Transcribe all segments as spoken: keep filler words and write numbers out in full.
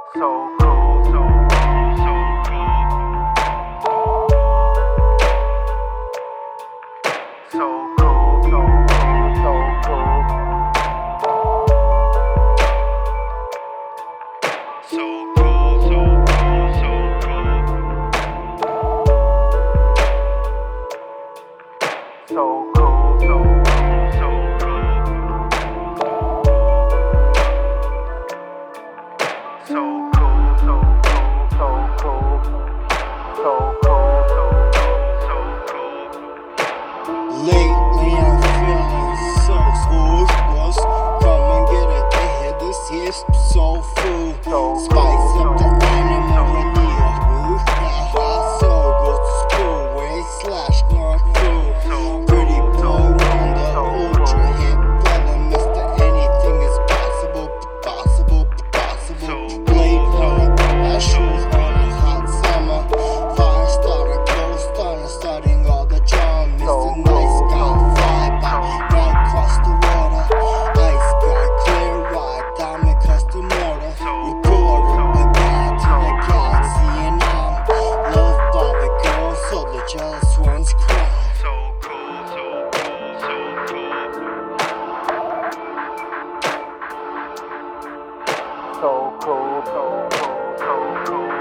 So cool, so cool, so cool. So cool, so cool, so cool. So cool, so cool, so cool. So cool, so cool, so cool. So cool, so cool, so cool. So cool, so cool, so cool. Lately I'm feeling so ruthless. Come and get it, they hit this hit so full. Spice up the animal when you move. Yeah, so good to school, way slash not fool. Pretty boy wonder, ultra hip brother, Mister Anything is possible, possible, possible. Blade runner, my shoes on a hot summer. Fire starter, ghost starter, starting all the drama. Mister Nice guy, fly by, right across the water. Ice guy, clear ride, diamond custom order. Recorder, a guide to the galaxy, and I'm loved by the girls, so the jealous ones cry. So cool, so cool, so cool. So cool, so cool, so cool.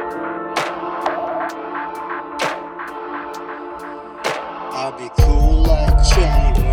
I'll be cool like Jenny.